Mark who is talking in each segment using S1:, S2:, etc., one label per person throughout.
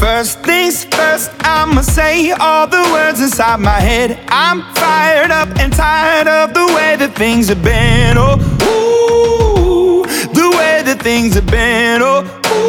S1: First things first, I'ma say all the words inside my head. I'm fired up and tired of the way that things have been. Oh, ooh, the way that things have been. Oh,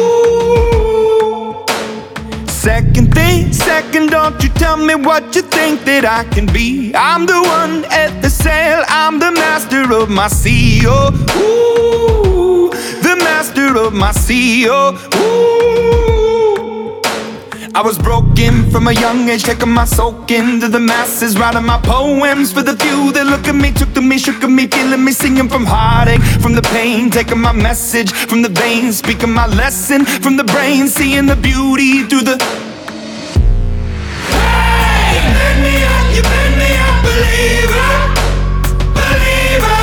S1: ooh. Second thing, second, don't you tell me what you think that I can be. I'm the one at the sail, I'm the master of my sea. Oh, ooh, the master of my sea. Oh, ooh. I was broken from a young age, taking my soak into the masses, writing my poems for the few that look at me, took to me, shook at me, feeling me, singing from heartache, from the pain, taking my message from the veins, speaking my lesson from the brain, seeing the beauty through the. Hey, you made me up, you made me a believer, believer.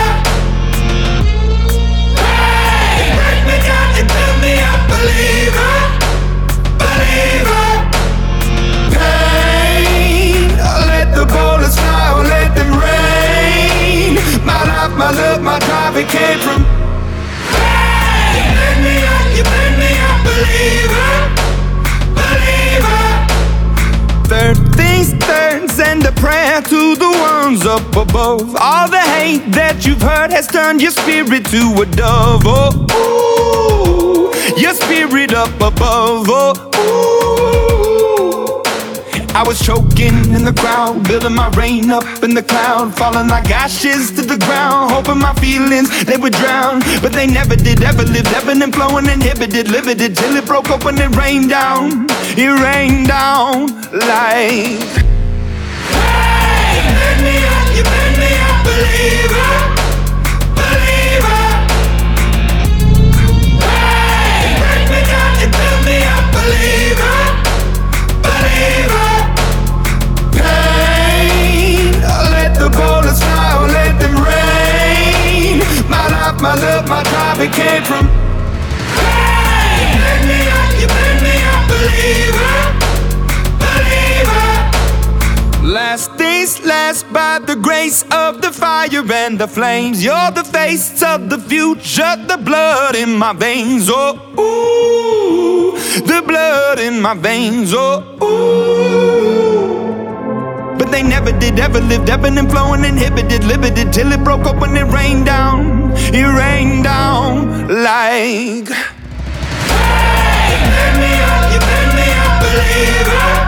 S1: Hey, you break me down, you build me up, believer, believer. Bullets fly, or let them rain. My life, my love, my drive, it came from. Hey, you made me up, you made me a believer, believer. Third things third, send a prayer to the ones up above. All the hate that you've heard has turned your spirit to a dove. Oh, ooh, your spirit up above. Oh, ooh. I was choking in the crowd, building my rain up in the cloud, falling like ashes to the ground, hoping my feelings, they would drown. But they never did, ever lived, ebbing and flowing, inhibited, limited, till it broke open and rained down. It rained down like. Hey, you made me up, you made me a believer, believer. Hey, you break me down, you build me a believer, believer. The bullets fly, or let them rain. My life, my love, my drive, it came from. Hey, you made me up, you made me a believer, believer. Last things last, by the grace of the fire and the flames. You're the face of the future, the blood in my veins. Oh, ooh, the blood in my veins. Oh, ooh. But they never did, ever lived, ebbing and flowing, inhibited, limited, till it broke up when it rained down. It rained down like. Hey, you made me up, you made me a believer.